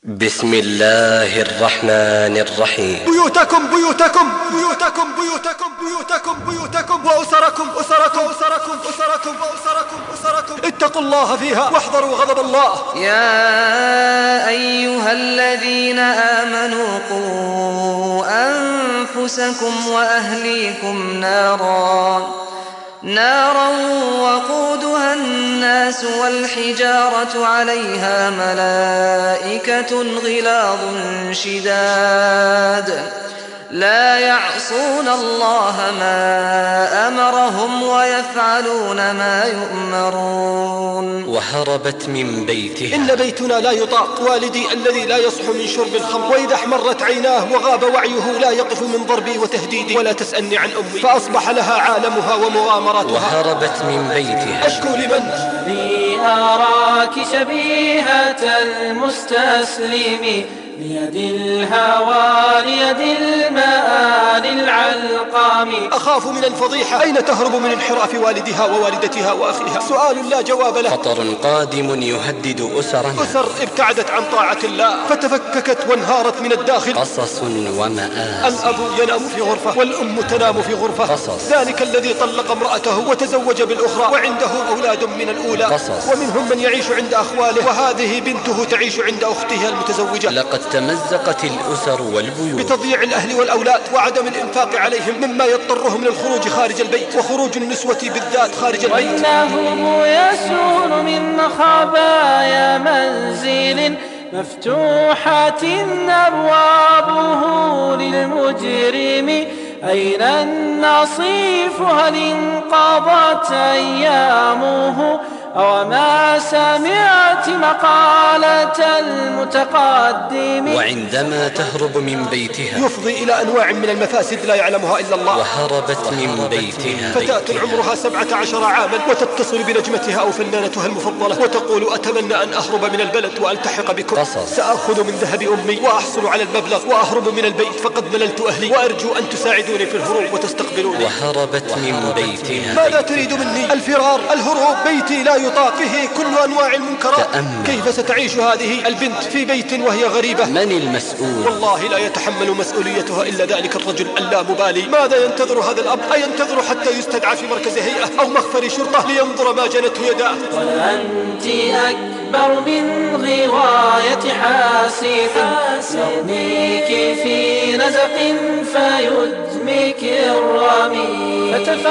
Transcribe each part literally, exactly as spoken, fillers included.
بسم الله الرحمن الرحيم. بيوتكم بيوتكم بيوتكم بيوتكم بيوتكم بيوتكم وأسركم أسركم أسركم أسركم وأسركم أسركم اتقوا الله فيها واحذروا غضب الله. يا أيها الذين آمنوا قوا أنفسكم وأهليكم نارا نارا وقودها الناس والحجارة عليها ملائكة غلاظ شداد لا يعصون الله ما أمرهم ويفعلون ما يؤمرون. وهربت من بيتها. إن بيتنا لا يطاق، والدي الذي لا يصح من شرب الخمر، وإذا احمرت عيناه وغاب وعيه لا يقف من ضربي وتهديدي. ولا تسألني عن أمي فأصبح لها عالمها ومغامراتها. وهربت من بيتها. أشكو لمن لي أراك شبيهة المستسلم ليد الهوى ليد المآل العلقام. أخاف من الفضيحة. أين تهرب من انحراف والدها ووالدتها وأخيها؟ سؤال لا جواب له. خطر قادم يهدد أسرنا. أسر ابتعدت عن طاعة الله فتفككت وانهارت من الداخل. قصص ومآسي. الأب ينام في غرفة والأم تنام في غرفة. قصص. ذلك الذي طلق امرأته وتزوج بالأخرى وعنده أولاد من الأولى. قصص. ومنهم من يعيش عند أخواله، وهذه بنته تعيش عند أختها المتزوجة. لقد تمزقت الأسر والبيوت بتضييع الأهل والأولاد وعدم الإنفاق عليهم، مما يضطرهم للخروج خارج البيت، وخروج النسوة بالذات خارج البيت. وإنهم يسون من خبايا منزل مفتوحة أبوابه للمجرم. أين النصيف؟ هل انقضت أيامه؟ أو ما سمعت مقالة المتقدم؟ وعندما تهرب من بيتها يفضي إلى أنواع من المفاسد لا يعلمها إلا الله. وهربت من بيتها. فتاة عمرها سبعة عشر عاما وتتصل بنجمتها أو فنانتها المفضلة وتقول أتمنى أن أهرب من البلد وألتحق بكم. قصص. سأخذ من ذهب أمي وأحصل على المبلغ وأهرب من البيت فقد مللت أهلي، وأرجو أن تساعدوني في الهروب وتستقبلوني. وهربت من بيتها. ماذا تريد مني؟ الفرار، الهروب. بيتي لا يطاق، فيه كل أنواع المنكرات. تأمل. كيف ستعيش هذه البنت في بيت وهي غريبة؟ من المسؤول؟ والله لا يتحمل مسؤوليتها إلا ذلك الرجل اللامبالي. ماذا ينتظر هذا الأب؟ أينتظر حتى يستدعى في مركز هيئة أو مخفر شرطة لينظر ما جنته يداه؟ وأنت أكبر من غواية حاسد يرميك في نزق فيدمك الرمي.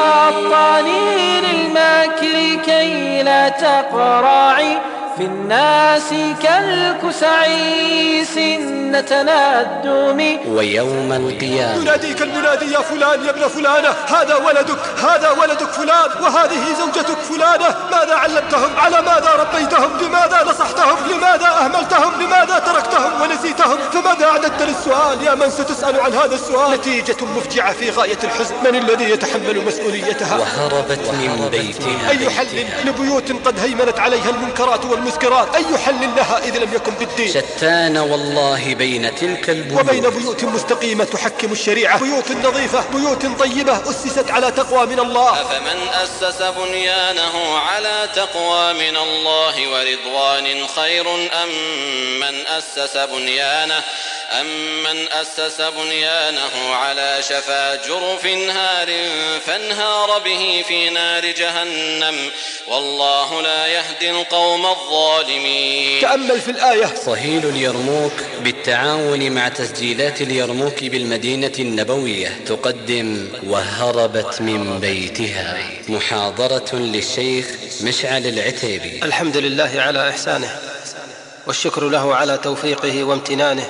فتفطني للمكر كي لا تقرعي في الناس كالكسعي سنة الندم. ويوم القيامة يناديك المنادي يا فلان يا ابن فلانة، هذا ولدك، هذا ولدك فلان، وهذه زوجتك فلانة. ماذا علمتهم؟ على ماذا ربيتهم؟ لماذا نصحتهم؟ لماذا أهملتهم؟ لماذا تركتهم ونسيتهم؟ فماذا أعددت للسؤال يا من ستسأل عن هذا السؤال؟ نتيجة مفجعة في غاية الحزن. من الذي يتحمل مسؤوليتها؟ وهربت من بيتها. أي حل لبيوت قد هيمنت عليها المنكرات والمسكرات؟ أي حل لها إذا لم يكن بالدين؟ شتان والله بين تلك البيوت وبين بيوت مستقيمة تحكم الشريعة، بيوت نظيفة، بيوت طيبة أسست على تقوى من الله. أفمن أسس بنيانه على تقوى من الله ورضوان خير أم من أسس بنيانه أم من أسس بنيانه على شفا جرف هار فانهار به في نار جهنم والله لا يهدي القوم الظالمين. تأمل في الآية. صهيل اليرموك بالتعاون مع تسجيلات اليرموك بالمدينة النبوية تقدم وهربت من بيتها، محاضرة للشيخ مشعل العتيبي. الحمد لله على إحسانه، والشكر له على توفيقه وامتنانه،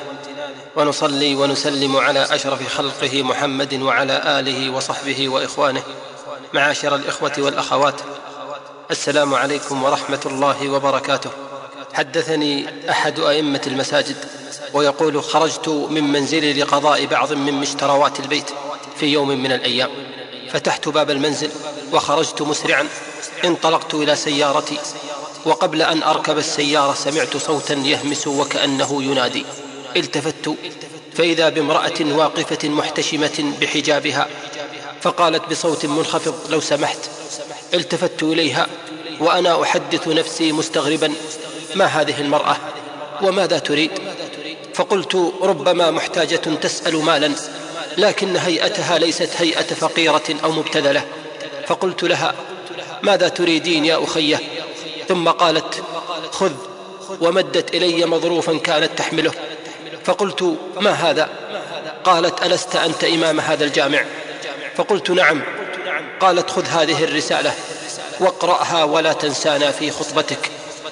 ونصلي ونسلم على أشرف خلقه محمد وعلى آله وصحبه وإخوانه. معاشر الإخوة والأخوات، السلام عليكم ورحمة الله وبركاته. حدثني أحد أئمة المساجد ويقول: خرجت من منزلي لقضاء بعض من مشتروات البيت في يوم من الأيام، فتحت باب المنزل وخرجت مسرعا، انطلقت إلى سيارتي، وقبل أن أركب السيارة سمعت صوتا يهمس وكأنه ينادي. التفت فإذا بامرأة واقفة محتشمة بحجابها، فقالت بصوت منخفض: لو سمحت. التفت إليها وأنا أحدث نفسي مستغربا: ما هذه المرأة وماذا تريد؟ فقلت ربما محتاجة تسأل مالا، لكن هيئتها ليست هيئة فقيرة أو مبتذلة. فقلت لها ماذا تريدين يا أخيه؟ ثم قالت خذ، ومدت إلي مظروفا كانت تحمله. فقلت ما هذا؟ قالت ألست أنت إمام هذا الجامع؟ فقلت نعم. قالت خذ هذه الرسالة واقرأها ولا تنسانا في خطبتك،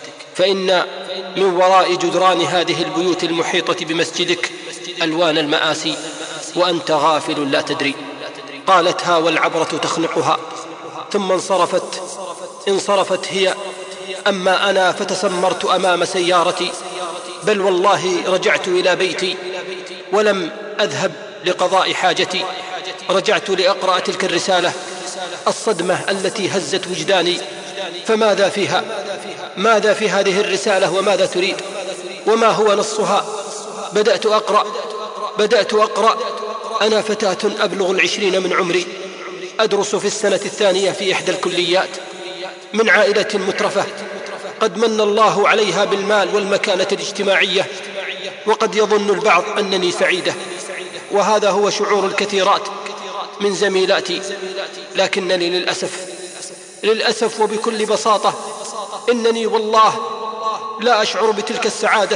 فإن من وراء جدران هذه البيوت المحيطة بمسجدك ألوان المآسي وأنت غافل لا تدري. قالت ها والعبرة تخنقها. ثم انصرفت انصرفت هي. أما أنا فتسمرت أمام سيارتي، بل والله رجعت إلى بيتي ولم أذهب لقضاء حاجتي، رجعت لأقرأ تلك الرسالة. الصدمة التي هزت وجداني، فماذا فيها؟ ماذا في هذه الرسالة وماذا تريد؟ وما هو نصها؟ بدأت أقرأ بدأت أقرأ أنا فتاة أبلغ العشرين من عمري، أدرس في السنة الثانية في إحدى الكليات، من عائلة مترفة قد من الله عليها بالمال والمكانة الاجتماعية، وقد يظن البعض أنني سعيدة، وهذا هو شعور الكثيرات من زميلاتي. لكنني للأسف للأسف وبكل بساطة إنني والله لا أشعر بتلك السعادة.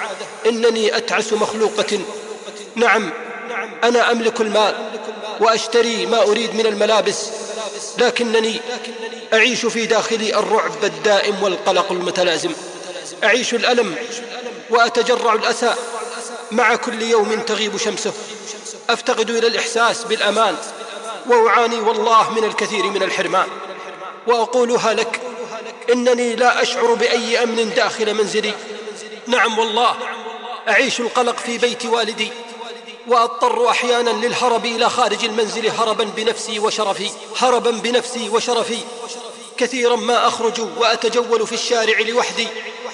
إنني أتعس مخلوقة. نعم أنا أملك المال وأشتري ما أريد من الملابس، لكنني أعيش في داخلي الرعب الدائم والقلق المتلازم. أعيش الألم وأتجرع الأسى مع كل يوم تغيب شمسه. أفتقد إلى الإحساس بالأمان، وأعاني والله من الكثير من الحرمان. وأقولها لك إنني لا أشعر بأي أمن داخل منزلي. نعم والله أعيش القلق في بيت والدي، وأضطر أحيانا للهرب إلى خارج المنزل هربا بنفسي وشرفي هربا بنفسي وشرفي كثيرا ما أخرج وأتجول في الشارع لوحدي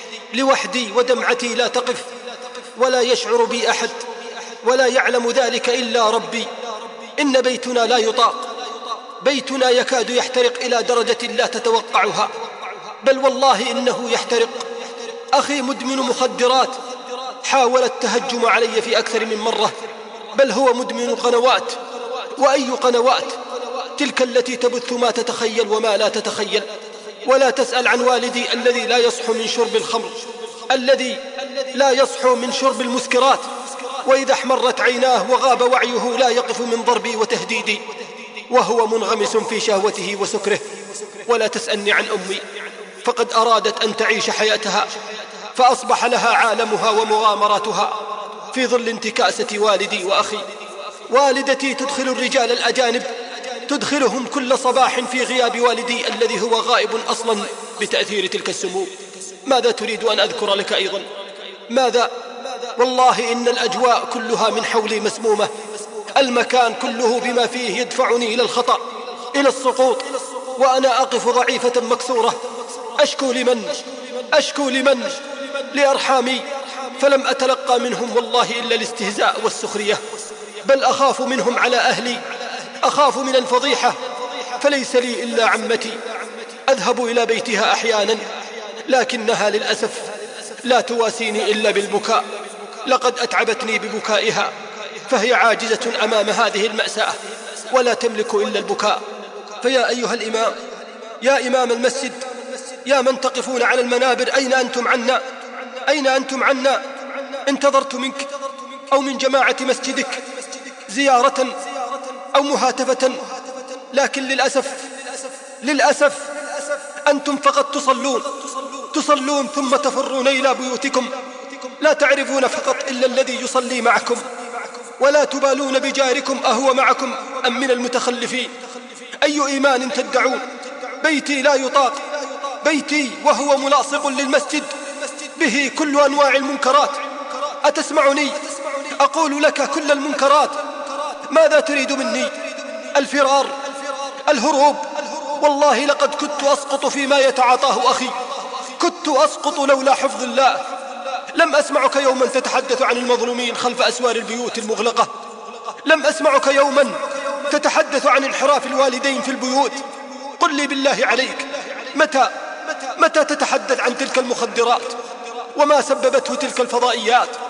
لوحدي ودمعتي لا تقف، ولا يشعر بي أحد، ولا يعلم ذلك إلا ربي. إن بيتنا لا يطاق، بيتنا يكاد يحترق إلى درجة لا تتوقعها، بل والله إنه يحترق. أخي مدمن مخدرات حاول التهجم علي في أكثر من مرة، بل هو مدمن قنوات. وأي قنوات؟ تلك التي تبث ما تتخيل وما لا تتخيل. ولا تسأل عن والدي الذي لا يصحو من شرب الخمر، الذي لا يصحو من شرب المسكرات، وإذا احمرت عيناه وغاب وعيه لا يقف من ضربي وتهديدي، وهو منغمس في شهوته وسكره. ولا تسألني عن أمي، فقد أرادت أن تعيش حياتها، فأصبح لها عالمها ومغامراتها في ظل انتكاسة والدي وأخي. والدتي تدخل الرجال الأجانب، تدخلهم كل صباح في غياب والدي الذي هو غائب أصلا بتأثير تلك السموم. ماذا تريد أن أذكر لك أيضا؟ ماذا؟ والله إن الأجواء كلها من حولي مسمومة، المكان كله بما فيه يدفعني إلى الخطأ، إلى السقوط، وأنا أقف ضعيفة مكسورة. أشكو لمن؟ أشكو لمن؟ لأرحامي، فلم أتلقى منهم والله إلا الاستهزاء والسخرية، بل أخاف منهم على أهلي، أخاف من الفضيحة، فليس لي إلا عمتي. أذهب إلى بيتها أحيانا، لكنها للأسف لا تواسيني إلا بالبكاء. لقد أتعبتني ببكائها، فهي عاجزة أمام هذه المأساة ولا تملك إلا البكاء. فيا أيها الإمام، يا إمام المسجد، يا من تقفون على المنابر، أين أنتم عنا؟ أين أنتم عنا؟ انتظرت منك أو من جماعة مسجدك زيارة أو مهاتفة، لكن للأسف للأسف أنتم فقط تصلون تصلون ثم تفرون إلى بيوتكم، لا تعرفون فقط إلا الذي يصلي معكم، ولا تبالون بجاركم أهو معكم أم من المتخلفين. أي إيمان تدعون؟ بيتي لا يطاق، بيتي وهو ملاصق للمسجد، به كل أنواع المنكرات. أتسمعني؟ أقول لك كل المنكرات. ماذا تريد مني؟ الفرار؟ الهروب؟ والله لقد كنت أسقط فيما يتعاطاه أخي، كنت أسقط لولا حفظ الله. لم أسمعك يوما تتحدث عن المظلومين خلف أسوار البيوت المغلقة، لم أسمعك يوما تتحدث عن انحراف الوالدين في البيوت. قل لي بالله عليك، متى متى تتحدث عن تلك المخدرات وما سببته تلك الفضائيات؟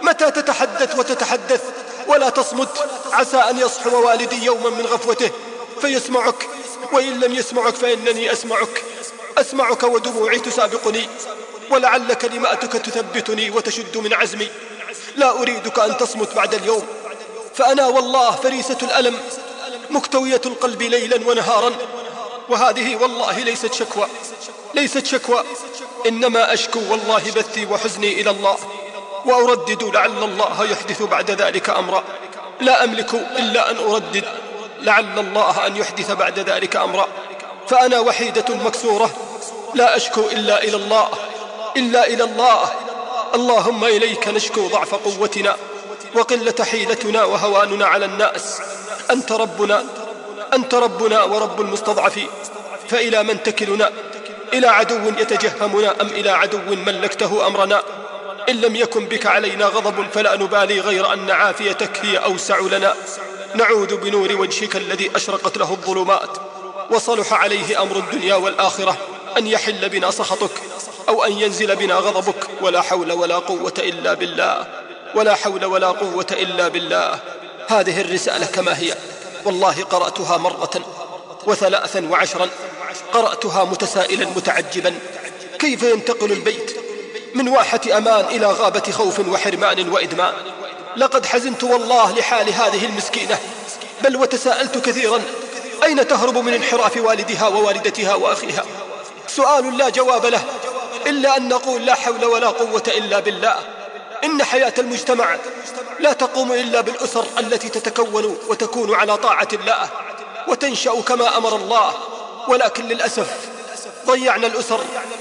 متى تتحدث وتتحدث ولا تصمت؟ عسى أن يصحو والدي يوما من غفوته فيسمعك، وإن لم يسمعك فإنني أسمعك أسمعك ودموعي تسابقني، ولعل كلماتك تثبتني وتشد من عزمي. لا أريدك أن تصمت بعد اليوم، فأنا والله فريسة الألم مكتوية القلب ليلا ونهارا. وهذه والله ليست شكوى ليست شكوى إنما أشكو والله بثي وحزني إلى الله، وأردد لعل الله يحدث بعد ذلك أمرا. لا أملك إلا أن أردد لعل الله أن يحدث بعد ذلك أمرا. فأنا وحيدة مكسورة لا أشكو إلا إلى الله إلا إلى الله. اللهم إليك نشكو ضعف قوتنا وقلة حيلتنا وهواننا على الناس. أنت ربنا أنت ربنا ورب المستضعفين، فإلى من تكلنا؟ إلى عدو يتجهمنا أم إلى عدو ملكته أمرنا؟ إن لم يكن بك علينا غضب فلا نبالي غير أن عافيتك هي أوسع لنا. نعوذ بنور وجهك الذي أشرقت له الظلمات وصلح عليه أمر الدنيا والآخرة أن يحل بنا سخطك أو أن ينزل بنا غضبك. ولا حول ولا قوة إلا بالله ولا حول ولا قوة إلا بالله. هذه الرسالة كما هي والله قرأتها مرة وثلاثا وعشرا، قرأتها متسائلا متعجبا كيف ينتقل البيت من واحة أمان إلى غابة خوف وحرمان وإدمان. لقد حزنت والله لحال هذه المسكينة، بل وتساءلت كثيرا أين تهرب من انحراف والدها ووالدتها وأخيها؟ سؤال لا جواب له إلا أن نقول لا حول ولا قوة إلا بالله. إن حياة المجتمع لا تقوم إلا بالأسر التي تتكون وتكون على طاعة الله وتنشأ كما أمر الله، ولكن للأسف ضيعنا الأسر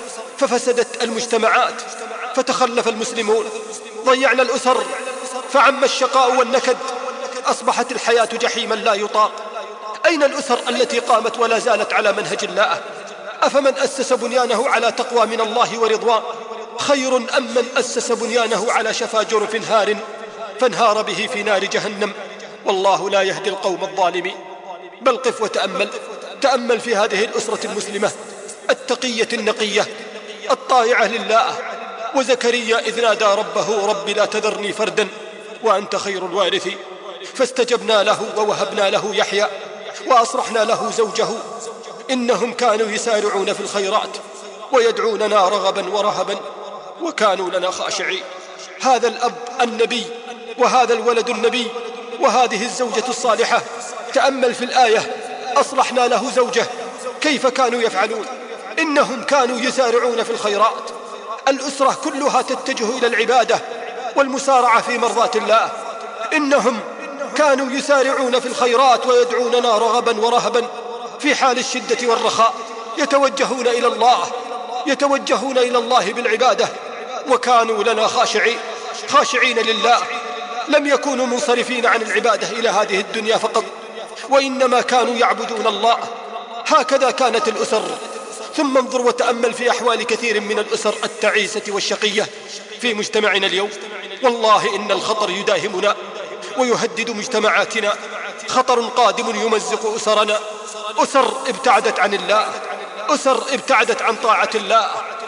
ففسدت المجتمعات فتخلف المسلمون. ضيعنا الأسر فعم الشقاء والنكد، أصبحت الحياة جحيما لا يطاق. أين الأسر التي قامت ولا زالت على منهج الله؟ أفمن أسس بنيانه على تقوى من الله ورضوان خير أم من أسس بنيانه على شفا جرف هار فانهار به في نار جهنم؟ والله لا يهدي القوم الظالمين. بل قف وتأمل تأمل في هذه الأسرة المسلمة التقية النقية الطائعة لله. وزكريا إذ نادى ربه رب لا تذرني فردا وأنت خير الوارثين، فاستجبنا له ووهبنا له يحيى وأصرحنا له زوجه إنهم كانوا يسارعون في الخيرات ويدعوننا رغبا ورهبا وكانوا لنا خاشعين. هذا الأب النبي وهذا الولد النبي وهذه الزوجة الصالحة. تأمل في الآية أصلحنا له زوجه كيف كانوا يفعلون؟ إنهم كانوا يسارعون في الخيرات. الأسرة كلها تتجه إلى العبادة والمسارعة في مرضاة الله. إنهم كانوا يسارعون في الخيرات ويدعوننا رغبا ورهبا في حال الشدة والرخاء، يتوجهون إلى الله يتوجهون إلى الله بالعبادة وكانوا لنا خاشعين خاشعين لله. لم يكونوا منصرفين عن العبادة إلى هذه الدنيا فقط، وإنما كانوا يعبدون الله. هكذا كانت الأسر. ثم انظر وتأمل في أحوال كثير من الأسر التعيسة والشقية في مجتمعنا اليوم. والله إن الخطر يداهمنا ويهدد مجتمعاتنا، خطر قادم يمزق أسرنا. أسر ابتعدت عن الله، أسر ابتعدت عن طاعة الله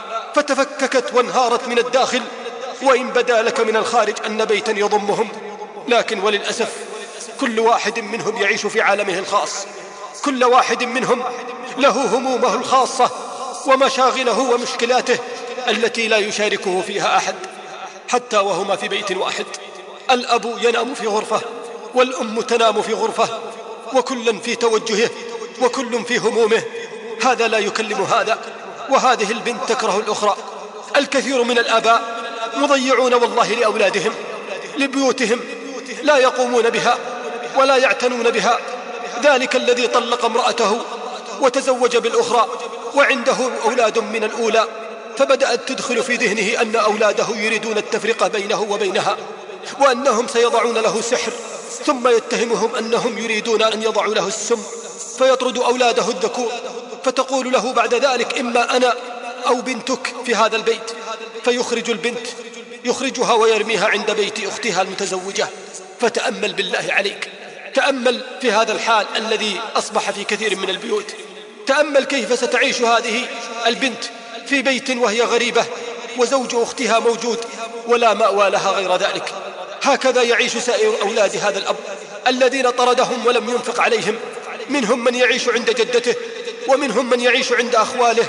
فتفككت وانهارت من الداخل، وإن بدا لك من الخارج أن بيتا يضمهم، لكن وللأسف كل واحد منهم يعيش في عالمه الخاص. كل واحد منهم له همومه الخاصة ومشاغله ومشكلاته التي لا يشاركه فيها أحد، حتى وهما في بيت واحد. الأب ينام في غرفة والأم تنام في غرفة، وكل في توجهه وكل في همومه. هذا لا يكلم هذا، وهذه البنت تكره الأخرى. الكثير من الآباء مضيعون والله لأولادهم، لبيوتهم، لا يقومون بها ولا يعتنون بها. ذلك الذي طلق امرأته وتزوج بالأخرى وعنده أولاد من الأولى، فبدأت تدخل في ذهنه أن أولاده يريدون التفرقة بينه وبينها، وأنهم سيضعون له سحر، ثم يتهمهم أنهم يريدون أن يضعوا له السم، فيطرد أولاده الذكور. فتقول له بعد ذلك إما أنا أو بنتك في هذا البيت، فيخرج البنت يخرجها ويرميها عند بيت أختها المتزوجة. فتأمل بالله عليك، تأمل في هذا الحال الذي أصبح في كثير من البيوت. تأمل كيف ستعيش هذه البنت في بيت وهي غريبة وزوج أختها موجود ولا مأوى لها غير ذلك. هكذا يعيش سائر أولاد هذا الأب الذين طردهم ولم ينفق عليهم. منهم من يعيش عند جدته، ومنهم من يعيش عند أخواله،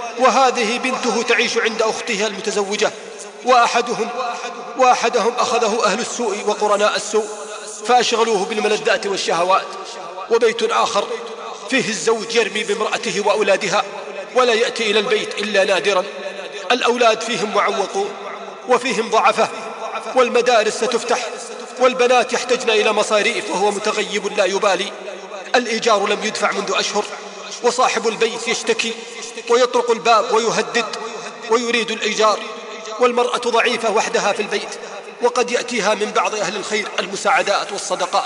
وهذه بنته تعيش عند أختها المتزوجة. وأحدهم وأحدهم أخذه أهل السوء وقرناء السوء فأشغلوه بالملذات والشهوات. وبيت آخر فيه الزوج يرمي بامرأته وأولادها ولا يأتي إلى البيت إلا نادرا. الأولاد فيهم معوقون وفيهم ضعفة، والمدارس ستفتح والبنات يحتجن إلى مصاريف وهو متغيب لا يبالي. الإيجار لم يدفع منذ أشهر، وصاحب البيت يشتكي ويطرق الباب ويهدد ويريد الإيجار، والمرأة ضعيفة وحدها في البيت، وقد يأتيها من بعض أهل الخير المساعدات والصدقات،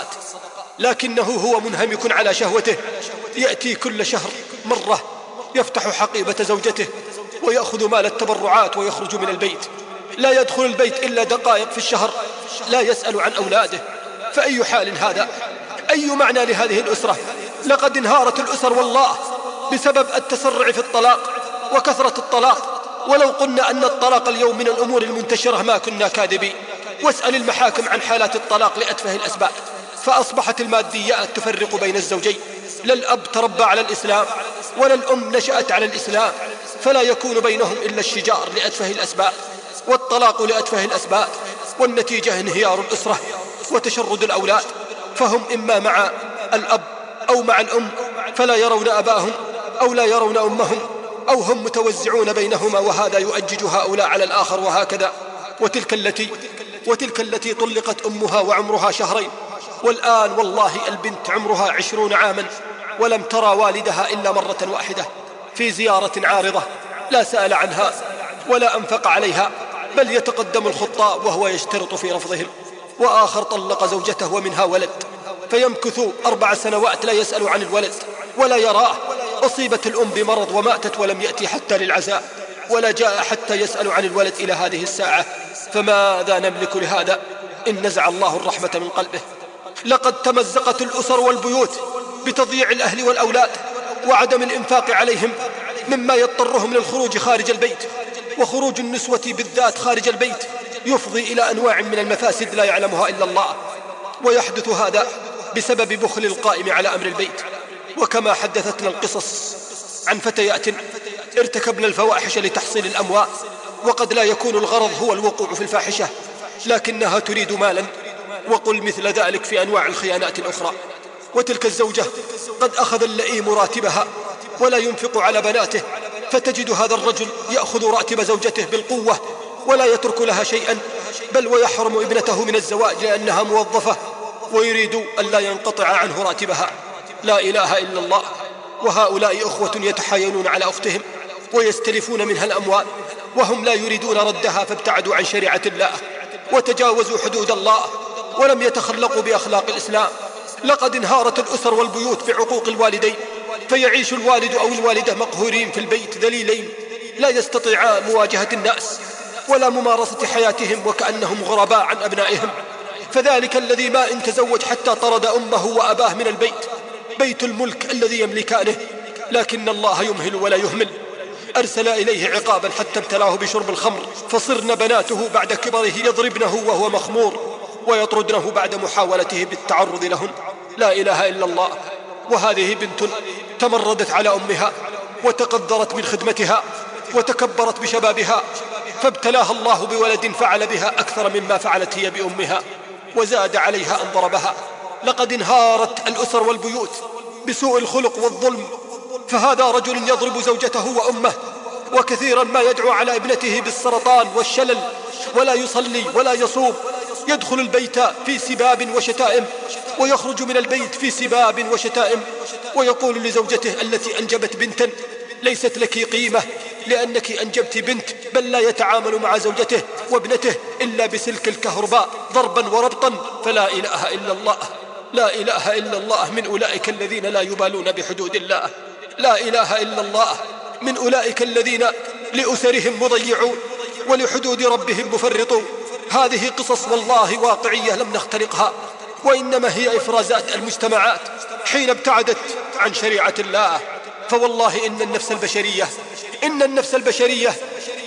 لكنه هو منهمك على شهوته. يأتي كل شهر مرة يفتح حقيبة زوجته ويأخذ مال التبرعات ويخرج من البيت. لا يدخل البيت إلا دقائق في الشهر، لا يسأل عن أولاده. فأي حال هذا؟ أي معنى لهذه الأسرة؟ لقد انهارت الأسر والله بسبب التسرع في الطلاق وكثرة الطلاق. ولو قلنا أن الطلاق اليوم من الأمور المنتشرة ما كنا كاذبين. واسأل المحاكم عن حالات الطلاق لأتفه الأسباب، فأصبحت الماديات تفرق بين الزوجين. لا الأب تربى على الإسلام ولا الأم نشأت على الإسلام، فلا يكون بينهم إلا الشجار لأتفه الأسباب والطلاق لأتفه الأسباب، والنتيجة انهيار الأسرة وتشرد الأولاد. فهم إما مع الأب أو مع الأم، فلا يرون أباهم أو لا يرون أمهم، أو هم متوزعون بينهما، وهذا يؤجج هؤلاء على الآخر وهكذا. وتلك التي وتلك التي طلقت أمها وعمرها شهرين، والآن والله البنت عمرها عشرون عاما ولم ترى والدها إلا مرة واحدة في زيارة عارضة، لا سأل عنها ولا أنفق عليها، بل يتقدم الخطاء وهو يشترط في رفضهم. وآخر طلق زوجته ومنها ولد، فيمكث أربع سنوات لا يسأل عن الولد ولا يراه. أصيبت الأم بمرض وماتت ولم يأتي حتى للعزاء، ولا جاء حتى يسأل عن الولد إلى هذه الساعة. فماذا نملك لهذا إن نزع الله الرحمة من قلبه؟ لقد تمزقت الأسر والبيوت بتضييع الأهل والأولاد وعدم الإنفاق عليهم، مما يضطرهم للخروج خارج البيت. وخروج النسوة بالذات خارج البيت يفضي إلى أنواع من المفاسد لا يعلمها إلا الله. ويحدث هذا بسبب بخل القائم على أمر البيت. وكما حدثتنا القصص عن فتيات ارتكبن الفواحش لتحصيل الأموال، وقد لا يكون الغرض هو الوقوع في الفاحشة، لكنها تريد مالا. وقل مثل ذلك في أنواع الخيانات الأخرى. وتلك الزوجة قد أخذ اللئيم راتبها ولا ينفق على بناته، فتجد هذا الرجل يأخذ راتب زوجته بالقوة ولا يترك لها شيئا، بل ويحرم ابنته من الزواج لأنها موظفة، ويريد أن لا ينقطع عنه راتبها. لا إله إلا الله. وهؤلاء أخوة يتحايلون على أختهم ويستلفون منها الأموال، وهم لا يريدون ردها، فابتعدوا عن شريعة الله وتجاوزوا حدود الله ولم يتخلقوا بأخلاق الإسلام. لقد انهارت الأسر والبيوت بعقوق الوالدين، فيعيش الوالد أو الوالدة مقهورين في البيت ذليلين لا يستطيعان مواجهة الناس ولا ممارسة حياتهم، وكأنهم غرباء عن أبنائهم. فذلك الذي ما إن تزوج حتى طرد أمه وأباه من البيت، بيت الملك الذي يملكانه، لكن الله يمهل ولا يهمل. أرسل إليه عقابا حتى ابتلاه بشرب الخمر، فصرن بناته بعد كبره يضربنه وهو مخمور، ويطردنه بعد محاولته بالتعرض لهن. لا إله إلا الله. وهذه بنت تمردت على أمها وتقدرت من خدمتها وتكبرت بشبابها، فابتلاها الله بولد فعل بها أكثر مما فعلت هي بأمها، وزاد عليها أن ضربها. لقد انهارت الأسر والبيوت بسوء الخلق والظلم. فهذا رجل يضرب زوجته وأمه، وكثيرا ما يدعو على ابنته بالسرطان والشلل، ولا يصلي ولا يصوم. يدخل البيت في سباب وشتائم ويخرج من البيت في سباب وشتائم، ويقول لزوجته التي أنجبت بنتا: ليست لك قيمة لأنك أنجبت بنت، بل لا يتعامل مع زوجته وابنته إلا بسلك الكهرباء ضربا وربطا. فلا إله إلا الله. لا إله إلا الله من أولئك الذين لا يبالون بحدود الله. لا إله إلا الله من أولئك الذين لأسرهم مضيعون ولحدود ربهم مفرطون. هذه قصص والله واقعية لم نخترقها، وإنما هي إفرازات المجتمعات حين ابتعدت عن شريعة الله. فوالله إن النفس البشرية إن النفس البشرية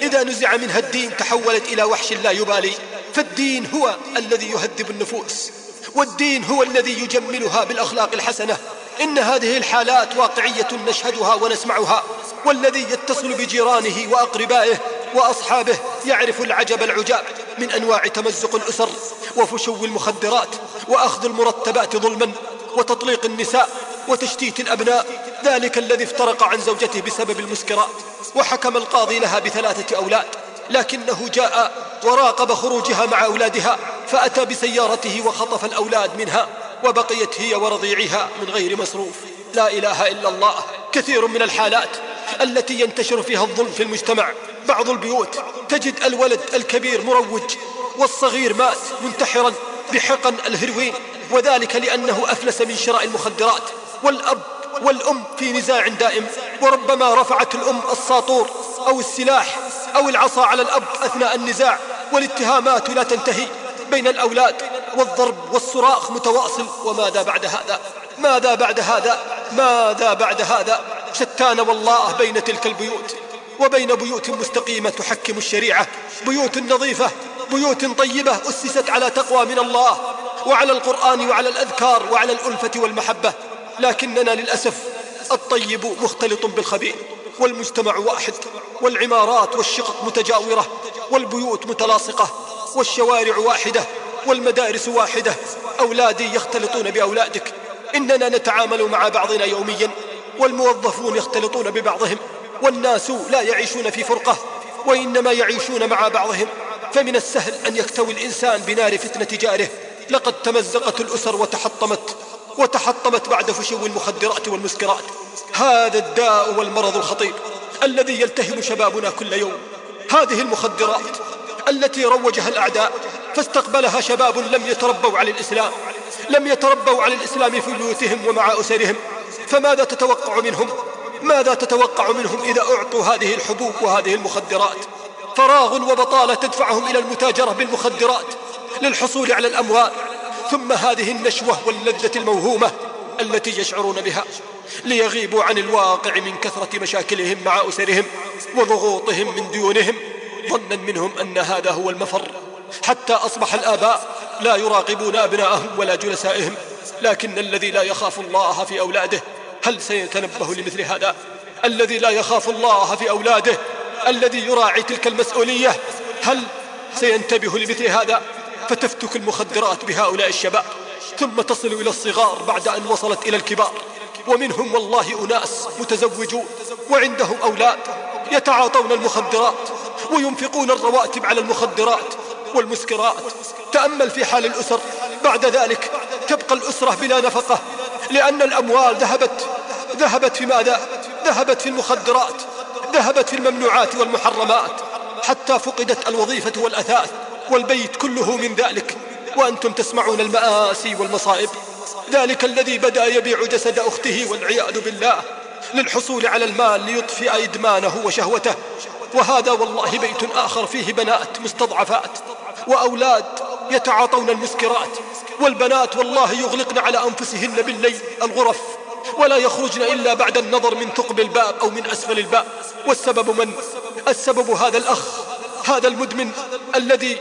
إذا نزع منها الدين تحولت إلى وحش لا يبالي. فالدين هو الذي يهذب النفوس، والدين هو الذي يجملها بالأخلاق الحسنة. إن هذه الحالات واقعية نشهدها ونسمعها، والذي يتصل بجيرانه وأقربائه وأصحابه يعرف العجب العجاب من أنواع تمزق الأسر وفشو المخدرات وأخذ المرتبات ظلما وتطليق النساء وتشتيت الأبناء. ذلك الذي افترق عن زوجته بسبب المسكرات، وحكم القاضي لها بثلاثة أولاد، لكنه جاء وراقب خروجها مع أولادها فأتى بسيارته وخطف الأولاد منها، وبقيت هي ورضيعها من غير مصروف. لا إله إلا الله. كثير من الحالات التي ينتشر فيها الظلم في المجتمع. بعض البيوت تجد الولد الكبير مروج والصغير مات منتحرا بحقن الهيروين، وذلك لأنه أفلس من شراء المخدرات. والأب والأم في نزاع دائم، وربما رفعت الأم الساطور أو السلاح أو العصا على الأب أثناء النزاع، والاتهامات لا تنتهي بين الأولاد، والضرب والصراخ متواصل. وماذا بعد هذا؟ ماذا بعد هذا؟ ماذا بعد هذا؟ شتان والله بين تلك البيوت وبين بيوت مستقيمة تحكم الشريعة، بيوت نظيفة، بيوت طيبة أسست على تقوى من الله وعلى القرآن وعلى الأذكار وعلى الألفة والمحبة. لكننا للأسف الطيب مختلط بالخبيث، والمجتمع واحد، والعمارات والشقق متجاورة، والبيوت متلاصقة، والشوارع واحدة، والمدارس واحدة. أولادي يختلطون بأولادك. إننا نتعامل مع بعضنا يوميا، والموظفون يختلطون ببعضهم، والناس لا يعيشون في فرقة وإنما يعيشون مع بعضهم. فمن السهل أن يكتوي الإنسان بنار فتنة جاره. لقد تمزقت الأسر وتحطمت وتحطمت بعد فشو المخدرات والمسكرات. هذا الداء والمرض الخطير الذي يلتهم شبابنا كل يوم. هذه المخدرات التي روجها الأعداء فاستقبلها شباب لم يتربوا على الإسلام، لم يتربوا على الإسلام في بيوتهم ومع أسرهم. فماذا تتوقع منهم؟ ماذا تتوقع منهم إذا أعطوا هذه الحبوب وهذه المخدرات؟ فراغ وبطالة تدفعهم إلى المتاجرة بالمخدرات للحصول على الأموال، ثم هذه النشوة واللذة الموهومة التي يشعرون بها ليغيبوا عن الواقع من كثرة مشاكلهم مع أسرهم وضغوطهم من ديونهم، ظنا منهم أن هذا هو المفر. حتى أصبح الآباء لا يراقبون أبنائهم ولا جلسائهم. لكن الذي لا يخاف الله في أولاده هل سيتنبه لمثل هذا؟ الذي لا يخاف الله في أولاده، الذي يراعي تلك المسؤولية، هل سينتبه لمثل هذا؟ فتفتك المخدرات بهؤلاء الشباب، ثم تصل إلى الصغار بعد أن وصلت إلى الكبار. ومنهم والله أناس متزوجون وعندهم أولاد يتعاطون المخدرات وينفقون الرواتب على المخدرات والمسكرات. تأمل في حال الأسر بعد ذلك، تبقى الأسرة بلا نفقة، لأن الأموال ذهبت ذهبت في ماذا؟ ذهبت في المخدرات، ذهبت في الممنوعات والمحرمات، حتى فقدت الوظيفة والأثاث والبيت كله من ذلك. وأنتم تسمعون المآسي والمصائب. ذلك الذي بدأ يبيع جسد أخته والعياذ بالله للحصول على المال ليطفئ إدمانه وشهوته، وهذا والله بيت آخر فيه بنات مستضعفات وأولاد يتعاطون المسكرات. والبنات والله يغلقن على أنفسهن بالليل الغرف ولا يخرجن إلا بعد النظر من ثقب الباب أو من أسفل الباب. والسبب من؟ السبب هذا الأخ، هذا المدمن الذي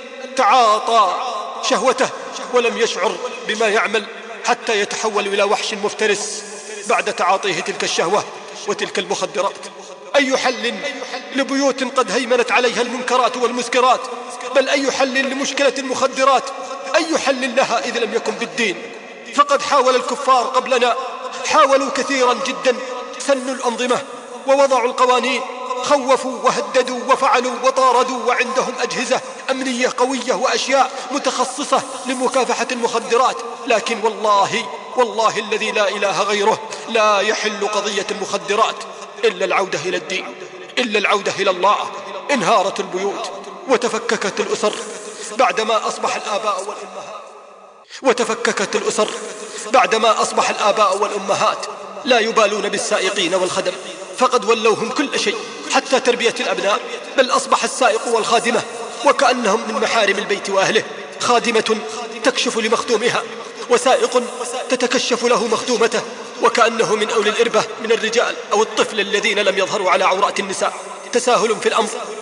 تعاطى شهوته ولم يشعر بما يعمل، حتى يتحول إلى وحش مفترس بعد تعاطيه تلك الشهوة وتلك المخدرات. أي حل لبيوت قد هيمنت عليها المنكرات والمسكرات؟ بل أي حل لمشكلة المخدرات؟ أي حل لها إذ لم يكن بالدين؟ فقد حاول الكفار قبلنا، حاولوا كثيرا جدا، سنوا الأنظمة ووضعوا القوانين، خوفوا وهددوا وفعلوا وطاردوا، وعندهم أجهزة أمنية قوية وأشياء متخصصة لمكافحة المخدرات. لكن والله والله الذي لا إله غيره لا يحل قضية المخدرات إلا العودة إلى الدين، إلا العودة إلى الله. انهارت البيوت وتفككت الأسر بعدما أصبح الآباء والأمهات وتفككت الأسر بعدما أصبح الآباء والأمهات لا يبالون بالسائقين والخدم، فقد ولوهم كل شيء حتى تربية الأبناء. بل أصبح السائق والخادمة وكأنهم من محارم البيت وأهله. خادمة تكشف لمخدومها، وسائق تتكشف له مخدومته وكأنه من أولي الإربة من الرجال أو الطفل الذين لم يظهروا على عورات النساء. تساهل في الأمر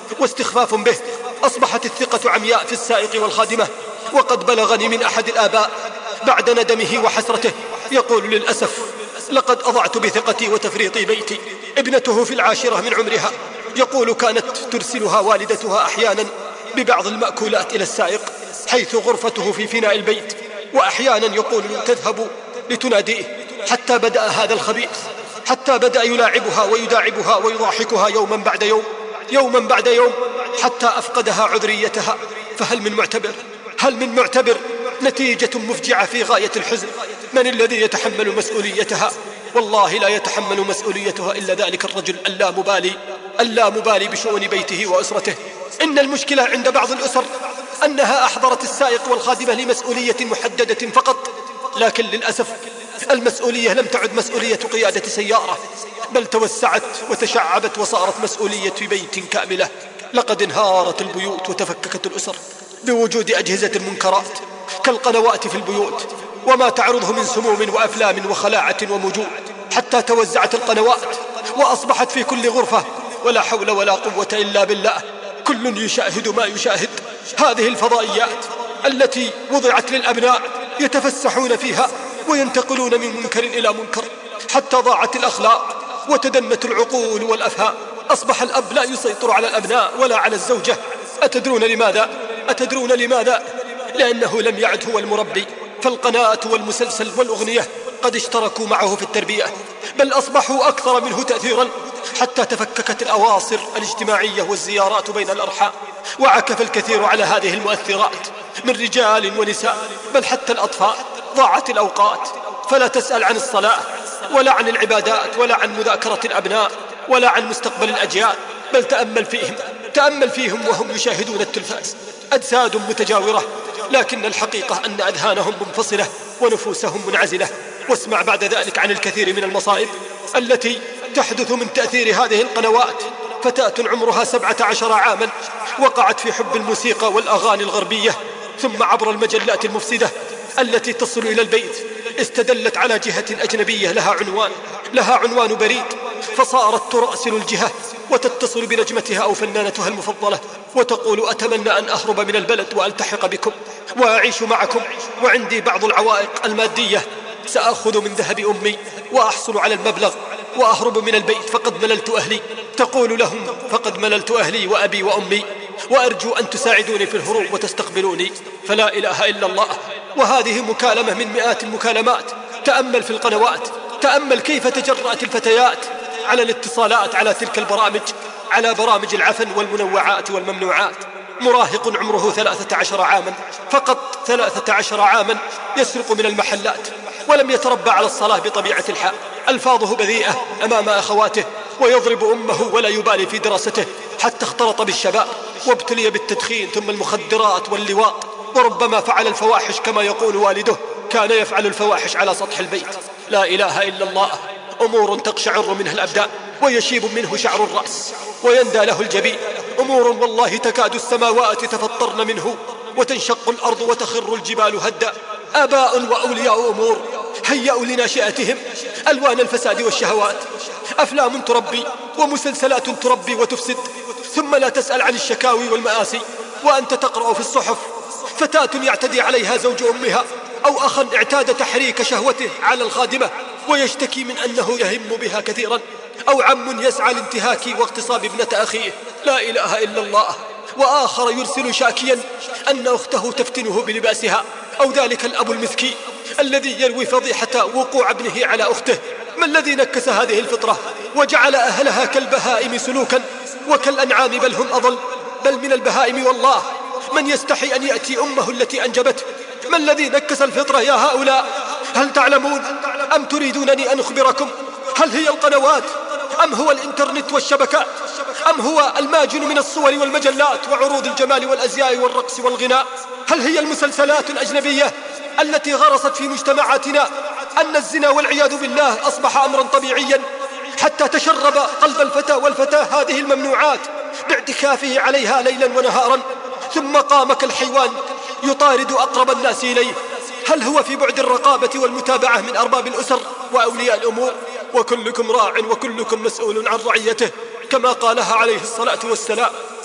واستخفاف به. أصبحت الثقة عمياء في السائق والخادمة. وقد بلغني من أحد الآباء بعد ندمه وحسرته يقول: للأسف لقد أضعت بثقتي وتفريطي بيتي. ابنته في العاشرة من عمرها يقول: كانت ترسلها والدتها أحيانا ببعض المأكولات إلى السائق حيث غرفته في فناء البيت، وأحيانا يقول تذهب لتناديه، حتى بدأ هذا الخبيث حتى بدأ يلاعبها ويداعبها ويضاحكها يوما بعد يوم يوما بعد يوم حتى أفقدها عذريتها. فهل من معتبر هل من معتبر؟ نتيجة مفجعة في غاية الحزن. من الذي يتحمل مسؤوليتها؟ والله لا يتحمل مسؤوليتها إلا ذلك الرجل اللامبالي اللامبالي بشؤون بيته وأسرته. إن المشكلة عند بعض الأسر أنها أحضرت السائق والخادمة لمسؤولية محددة فقط، لكن للأسف المسؤولية لم تعد مسؤولية قيادة سيارة، بل توسعت وتشعبت وصارت مسؤولية بيت كاملة. لقد انهارت البيوت وتفككت الأسر بوجود أجهزة المنكرات كالقنوات في البيوت وما تعرضه من سموم وأفلام وخلاعة ومجوع، حتى توزعت القنوات وأصبحت في كل غرفة. ولا حول ولا قوة إلا بالله، كل يشاهد ما يشاهد. هذه الفضائيات التي وضعت للأبناء يتفسحون فيها وينتقلون من منكر إلى منكر، حتى ضاعت الأخلاق وتدنت العقول والأفهام. أصبح الأب لا يسيطر على الأبناء ولا على الزوجة. أتدرون لماذا؟ أتدرون لماذا؟ لأنه لم يعد هو المربي، فالقناة والمسلسل والأغنية قد اشتركوا معه في التربية، بل أصبحوا أكثر منه تأثيرا، حتى تفككت الأواصر الاجتماعية والزيارات بين الأرحام، وعكف الكثير على هذه المؤثرات من رجال ونساء، بل حتى الأطفال. ضاعت الأوقات، فلا تسأل عن الصلاة ولا عن العبادات ولا عن مذاكرة الأبناء ولا عن مستقبل الأجيال، بل تأمل فيهم تأمل فيهم وهم يشاهدون التلفاز. أجساد متجاورة، لكن الحقيقة أن أذهانهم منفصلة ونفوسهم منعزلة. واسمع بعد ذلك عن الكثير من المصائب التي تحدث من تأثير هذه القنوات. فتاة عمرها سبعة عشر عاما وقعت في حب الموسيقى والأغاني الغربية، ثم عبر المجلات المفسدة التي تصل إلى البيت استدلت على جهة أجنبية لها عنوان لها عنوان بريد، فصارت تراسل الجهة وتتصل بنجمتها أو فنانتها المفضلة وتقول: أتمنى أن أهرب من البلد وألتحق بكم وأعيش معكم، وعندي بعض العوائق المادية، سأخذ من ذهب أمي وأحصل على المبلغ وأهرب من البيت فقد مللت أهلي. تقول لهم: فقد مللت أهلي وأبي وأمي، وأرجو أن تساعدوني في الهروب وتستقبلوني. فلا إله إلا الله. وهذه مكالمة من مئات المكالمات. تأمل في القنوات، تأمل كيف تجرأت الفتيات على الاتصالات على تلك البرامج، على برامج العفن والمنوعات والممنوعات. مراهق عمره ثلاثة عشر عاما، فقط ثلاثة عشر عاما، يسرق من المحلات ولم يتربى على الصلاة بطبيعة الحال. ألفاظه بذيئة أمام أخواته، ويضرب أمه ولا يبالي في دراسته، حتى اختلط بالشباب وابتلي بالتدخين ثم المخدرات واللواط، وربما فعل الفواحش كما يقول والده: كان يفعل الفواحش على سطح البيت. لا إله إلا الله. أمور تقشعر منها الأبدان ويشيب منه شعر الرأس ويندى له الجبين. أمور والله تكاد السماوات تفطرن منه وتنشق الأرض وتخر الجبال هدا. آباء وأولياء أمور هيأوا لناشئتهم ألوان الفساد والشهوات، أفلام تربي ومسلسلات تربي وتفسد، ثم لا تسأل عن الشكاوي والمآسي وأنت تقرأ في الصحف فتاة يعتدي عليها زوج أمها، أو أخ اعتاد تحريك شهوته على الخادمة ويشتكي من أنه يهم بها كثيرا، أو عم يسعى لانتهاك واغتصاب ابنة أخيه. لا إله إلا الله. وآخر يرسل شاكيا أن أخته تفتنه بلباسها، أو ذلك الأب المسكين الذي يروي فضيحة وقوع ابنه على أخته. ما الذي نكس هذه الفطرة وجعل أهلها كالبهائم سلوكا وكالأنعام بل هم أضل، بل من البهائم والله. من يستحي أن يأتي أمه التي أنجبته؟ ما الذي نكس الفطرة يا هؤلاء؟ هل تعلمون أم تريدونني أن أخبركم؟ هل هي القنوات أم هو الإنترنت والشبكات أم هو الماجن من الصور والمجلات وعروض الجمال والأزياء والرقص والغناء؟ هل هي المسلسلات الأجنبية التي غرست في مجتمعاتنا أن الزنا والعياذ بالله أصبح أمرا طبيعيا، حتى تشرب قلب الفتى والفتاة هذه الممنوعات باعتكافه عليها ليلا ونهارا، ثم قام كالحيوان يطارد أقرب الناس إليه؟ هل هو في بعد الرقابة والمتابعة من أرباب الأسر وأولياء الأمور؟ وكلكم راع وكلكم مسؤول عن رعيته، كما قالها عليه الصلاة والسلام: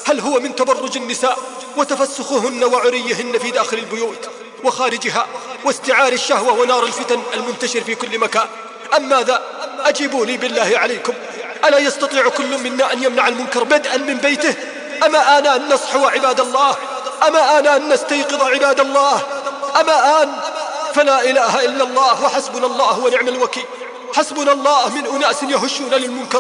هل هو من تبرج النساء وتفسخهن وعريهن في داخل البيوت وخارجها واستعار الشهوة ونار الفتن المنتشر في كل مكان، أم ماذا؟ أجيبوني بالله عليكم. ألا يستطيع كل منا أن يمنع المنكر بدءا من بيته؟ أما آن أن نصحو عباد الله؟ أما آن أن نستيقظ عباد الله؟ أما آن؟ فلا إله إلا الله وحسبنا الله ونعم الوكيل. حسبنا الله من أناس يهشون للمنكر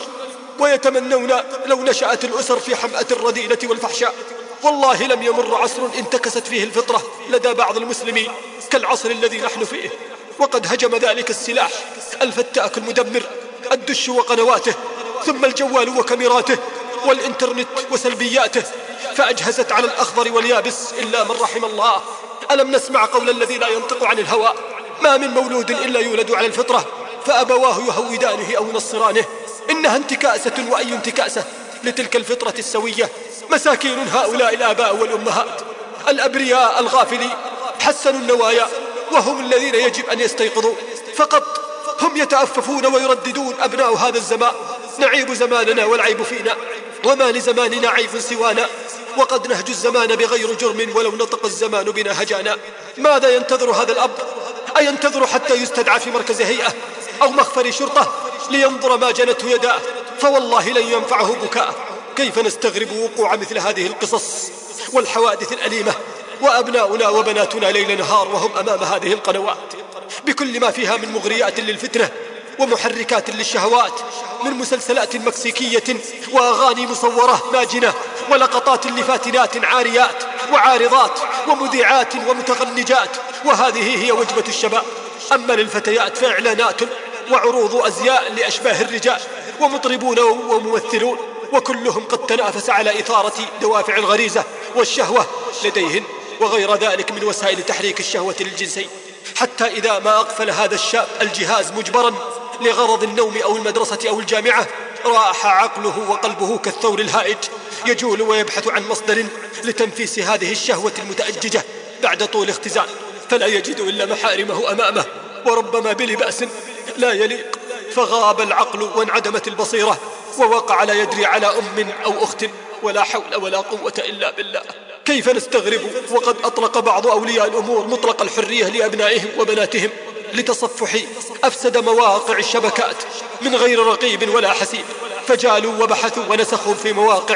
ويتمنون لو نشأت الأسر في حمأة الرذيلة والفحشاء. والله لم يمر عصر انتكست فيه الفطرة لدى بعض المسلمين كالعصر الذي نحن فيه، وقد هجم ذلك السلاح الفتاك المدمر الدش وقنواته، ثم الجوال وكاميراته والإنترنت وسلبياته، فأجهزت على الأخضر واليابس إلا من رحم الله. ألم نسمع قول الذي لا ينطق عن الهوى؟ ما من مولود إلا يولد على الفطرة فأبواه يهودانه أو ينصرانه. إنها انتكاسة وأي انتكاسة لتلك الفطرة السوية. مساكين هؤلاء الآباء والأمهات الأبرياء الغافلين حسنوا النوايا، وهم الذين يجب أن يستيقظوا. فقط هم يتأففون ويرددون أبناء هذا الزمان: نعيب زماننا والعيب فينا، وما لزماننا عيب سوانا، وقد نهج الزمان بغير جرم ولو نطق الزمان بنا هجانا. ماذا ينتظر هذا الأب؟ أينتظر حتى يستدعى في مركز هيئة أو مخفر شرطة لينظر ما جنته يداه؟ فوالله لن ينفعه بكاء. كيف نستغرب وقوع مثل هذه القصص والحوادث الأليمة وأبناؤنا وبناتنا ليل نهار وهم أمام هذه القنوات بكل ما فيها من مغريات للفتنة ومحركات للشهوات، من مسلسلات مكسيكية وأغاني مصورة ماجنة ولقطات لفاتنات عاريات وعارضات ومذيعات ومتغنجات، وهذه هي وجبة الشباب. أما للفتيات فإعلانات وعروض أزياء لأشباه الرجال ومطربون وممثلون، وكلهم قد تنافس على إثارة دوافع الغريزة والشهوة لديهن وغير ذلك من وسائل تحريك الشهوة للجنسين، حتى إذا ما أغفل هذا الشاب الجهاز مجبرا لغرض النوم أو المدرسة أو الجامعة، راح عقله وقلبه كالثور الهائج يجول ويبحث عن مصدر لتنفيس هذه الشهوة المتأججة بعد طول اختزان، فلا يجد إلا محارمه أمامه، وربما بلباس لا يليق، فغاب العقل وانعدمت البصيرة، ووقع لا يدري على أم أو أخت، ولا حول ولا قوة إلا بالله. كيف نستغرب وقد أطلق بعض أولياء الأمور مطلق الحرية لأبنائهم وبناتهم لتصفح أفسد مواقع الشبكات من غير رقيب ولا حسيب، فجالوا وبحثوا ونسخوا في مواقع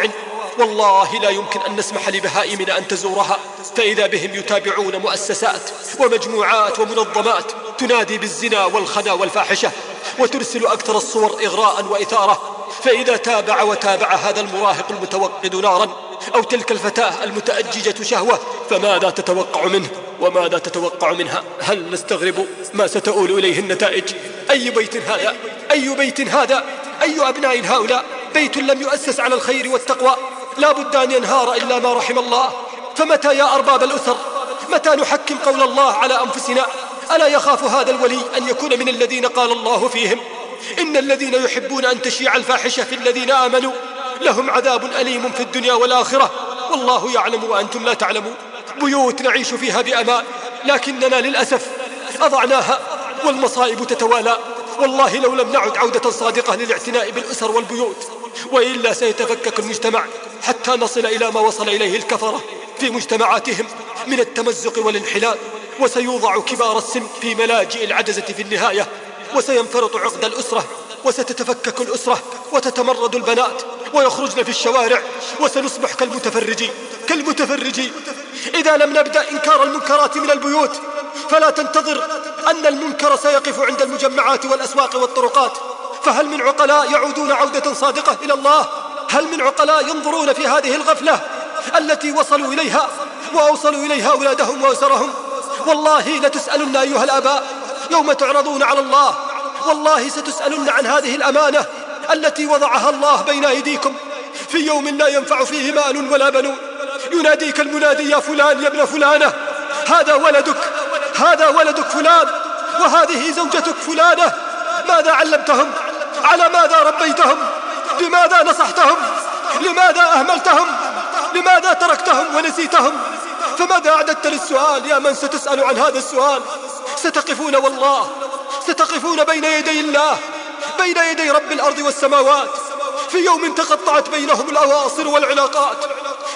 والله لا يمكن أن نسمح لبهائمنا أن تزورها، فإذا بهم يتابعون مؤسسات ومجموعات ومنظمات تنادي بالزنا والخنا والفاحشة، وترسل أكثر الصور إغراء وإثارة. فإذا تابع وتابع هذا المراهق المتوقد نارا أو تلك الفتاة المتأججة شهوة، فماذا تتوقع منه وماذا تتوقع منها؟ هل نستغرب ما ستؤول إليه النتائج؟ أي بيت هذا؟ أي بيت هذا؟ أي أبناء هؤلاء؟ بيت لم يؤسس على الخير والتقوى، لا بد أن ينهار إلا ما رحم الله. فمتى يا أرباب الأسر؟ متى نحكم قول الله على أنفسنا؟ ألا يخاف هذا الولي أن يكون من الذين قال الله فيهم: إن الذين يحبون أن تشيع الفاحشة في الذين آمنوا لهم عذاب أليم في الدنيا والآخرة والله يعلم وأنتم لا تعلمون. بيوت نعيش فيها بأمان، لكننا للأسف أضعناها والمصائب تتوالى. والله لو لم نعد عودة صادقة للاعتناء بالأسر والبيوت، وإلا سيتفكك المجتمع حتى نصل إلى ما وصل إليه الكفرة في مجتمعاتهم من التمزق والانحلال، وسيوضع كبار السن في ملاجئ العجزة في النهاية، وسينفرط عقد الأسرة، وستتفكك الأسرة، وتتمرد البنات ويخرجن في الشوارع، وسنصبح كالمتفرجين كالمتفرجين إذا لم نبدأ إنكار المنكرات من البيوت، فلا تنتظر أن المنكر سيقف عند المجمعات والأسواق والطرقات. فهل من عقلاء يعودون عودة صادقة إلى الله؟ هل من عقلاء ينظرون في هذه الغفلة التي وصلوا إليها وأوصلوا إليها أولادهم وأسرهم؟ والله لتسألن أيها الآباء يوم تعرضون على الله، والله ستسألن عن هذه الأمانة التي وضعها الله بين أيديكم في يوم لا ينفع فيه مال ولا بنون. يناديك المنادي: يا فلان يا ابن فلانة، هذا ولدك، هذا ولدك فلان، وهذه زوجتك فلانة. ماذا علمتهم؟ على ماذا ربيتهم؟ بماذا نصحتهم؟ لماذا أهملتهم؟ لماذا تركتهم ونسيتهم؟ فماذا أعددت للسؤال يا من ستسأل عن هذا السؤال؟ ستقفون والله ستقفون بين يدي الله، بين يدي رب الأرض والسماوات، في يوم تقطعت بينهم الأواصر والعلاقات،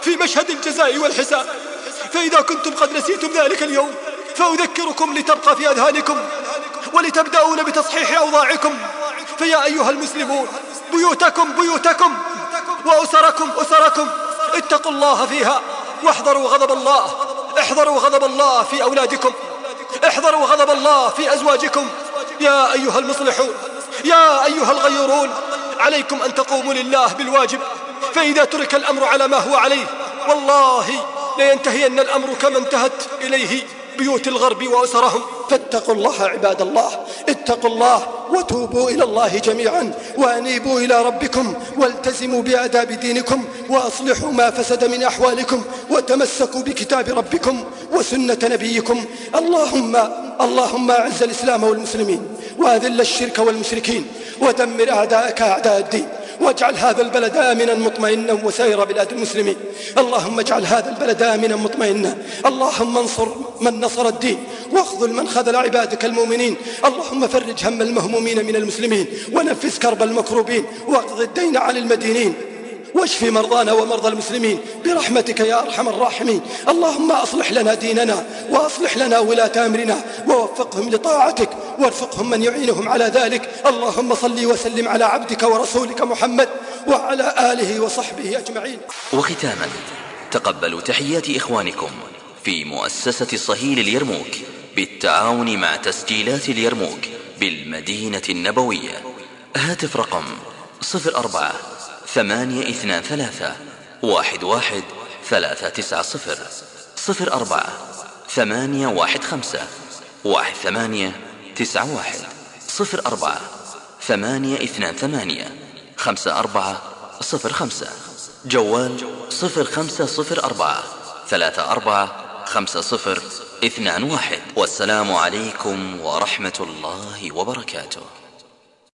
في مشهد الجزاء والحساب. فإذا كنتم قد نسيتم ذلك اليوم فأذكركم لتبقى في أذهانكم ولتبدأون بتصحيح أوضاعكم. فيا أيها المسلمون بيوتكم بيوتكم وأسركم أسركم اتقوا الله فيها واحذروا غضب الله. احذروا غضب الله في أولادكم، احذروا غضب الله في أزواجكم. يا أيها المصلحون، يا أيها الغيورون، عليكم أن تقوموا لله بالواجب. فإذا ترك الأمر على ما هو عليه والله لينتهين الأمر كما انتهت إليه بيوت الغرب وأسرهم. فاتقوا الله عباد الله، اتقوا الله وتوبوا إلى الله جميعا وأنيبوا إلى ربكم والتزموا بآداب دينكم وأصلحوا ما فسد من أحوالكم وتمسكوا بكتاب ربكم وسنة نبيكم. اللهم اللهم أعز الإسلام والمسلمين وأذل الشرك والمشركين ودمر أعداءك أعداء الدين واجعل هذا البلد آمنا مطمئنا وسائر بلاد المسلمين. اللهم اجعل هذا البلد آمنا مطمئنا. اللهم انصر من نصر الدين واخذل من خذل عبادك المؤمنين. اللهم فرج هم المهمومين من المسلمين ونفس كرب المكروبين واقض الدين عن المدينين واشف مرضانا ومرضى المسلمين برحمتك يا أرحم الراحمين. اللهم أصلح لنا ديننا وأصلح لنا ولاة أمرنا ووفقهم لطاعتك وارزقهم من يعينهم على ذلك. اللهم صل وسلم على عبدك ورسولك محمد وعلى آله وصحبه أجمعين. وختاما تقبلوا تحيات إخوانكم في مؤسسة صهيل اليرموك بالتعاون مع تسجيلات اليرموك بالمدينة النبوية. هاتف رقم صفر أربعة ثمانية اثنان ثلاثة واحد واحد ثلاثة تسعة صفر صفر أربعة ثمانية واحد خمسة واحد ثمانية تسعة واحد صفر أربعة ثمانية اثنان ثمانية خمسة أربعة صفر خمسة. جوال صفر خمسة صفر أربعة ثلاثة أربعة خمسة صفر اثنان واحد. والسلام عليكم ورحمة الله وبركاته.